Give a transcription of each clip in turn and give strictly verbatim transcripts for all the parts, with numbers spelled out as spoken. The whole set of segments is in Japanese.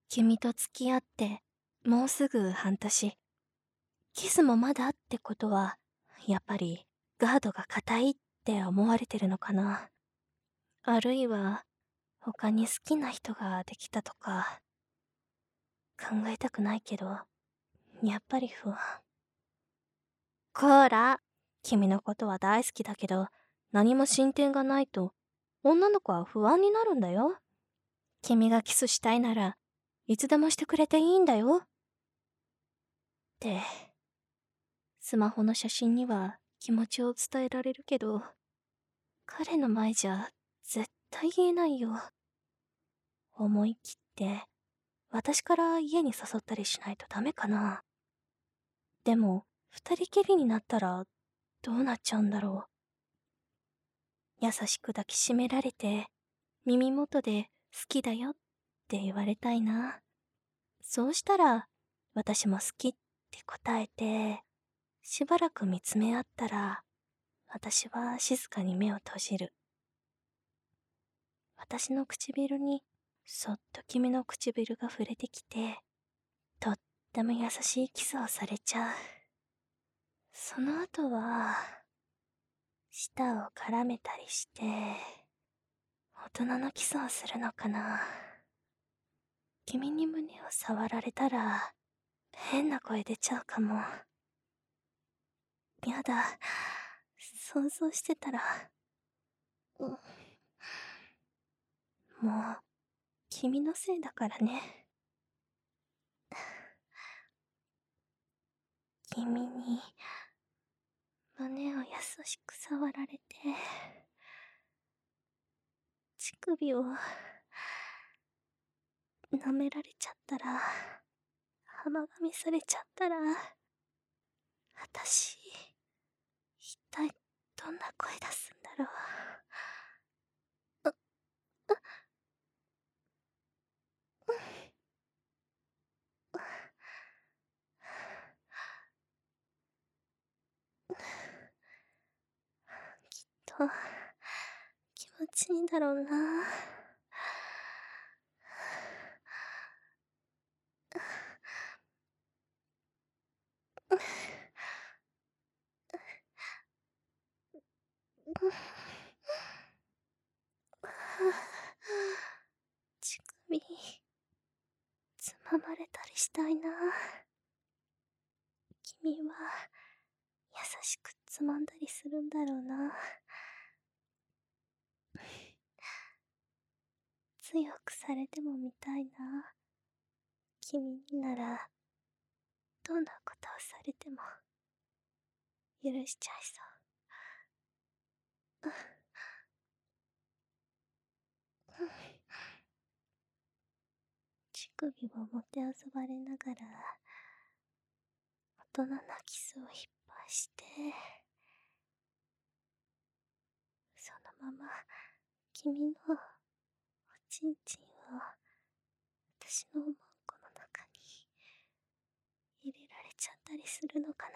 君と付き合ってもうすぐ半年。キスもまだってことは、やっぱりガードが固いって思われてるのかな。あるいは、他に好きな人ができたとか、考えたくないけど、やっぱり不安。こーら、君のことは大好きだけど、何も進展がないと、女の子は不安になるんだよ。君がキスしたいならいつでもしてくれていいんだよ。って、スマホの写真には気持ちを伝えられるけど、彼の前じゃ絶対言えないよ。思い切って私から家に誘ったりしないとダメかな。でも二人きりになったらどうなっちゃうんだろう。優しく抱きしめられて耳元で好きだよって言われたいな。そうしたら私も好きって答えて、しばらく見つめ合ったら私は静かに目を閉じる。私の唇にそっと君の唇が触れてきて、とっても優しいキスをされちゃう。その後は舌を絡めたりして大人のキスをするのかな。君に胸を触られたら変な声出ちゃうかも。やだ、想像してたら、うん、もう君のせいだからね。君に胸を優しく触られて、乳首を舐められちゃったら、浜噛みされちゃったら、私、一体どんな声出すんだろう。きっと気持ちいいんだろうな。乳首つままれたりしたいな。君は優しくつまんだりするんだろうな。強くされてもみたいな。君にならどんなことをされても許しちゃいそう。乳首をもてあそばれながら大人なキスを引っ張して、そのまま君のおちんちんを私のおまんこの中に入れられちゃったりするのかな。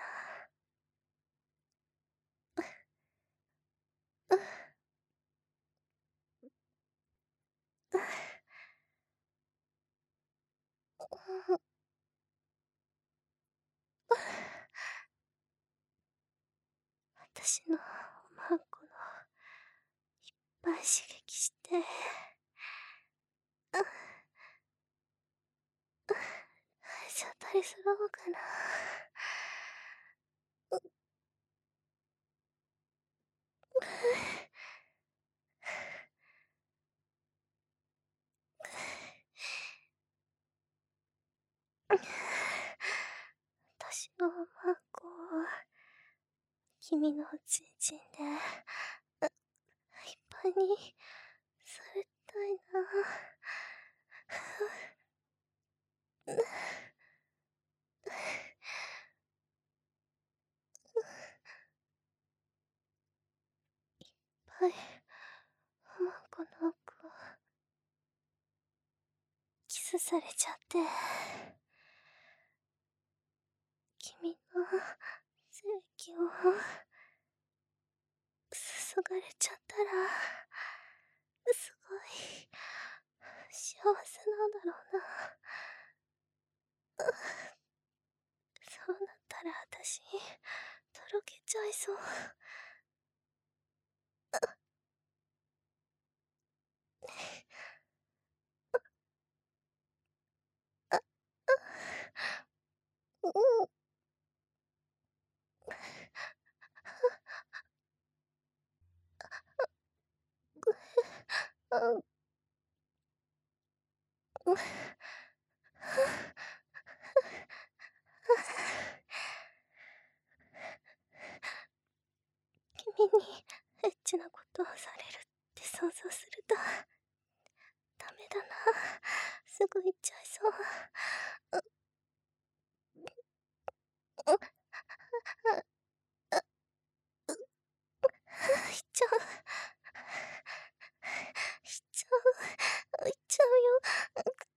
私のおまんこのいっぱい刺激して、生えちゃったりするのかな。私のおまんこを君のおちんちんでいっぱいにされたいな。いっぱいおまんこの奥をキスされちゃって、君の精液を注がれちゃったら、すごい幸せなんだろうな。 ちゃいそう。うん。うん。君にエッチなことをされるって想像すると、ダメだな。すぐ行っちゃいそう。う、う、行っちゃう。行っちゃう。行っちゃうよ。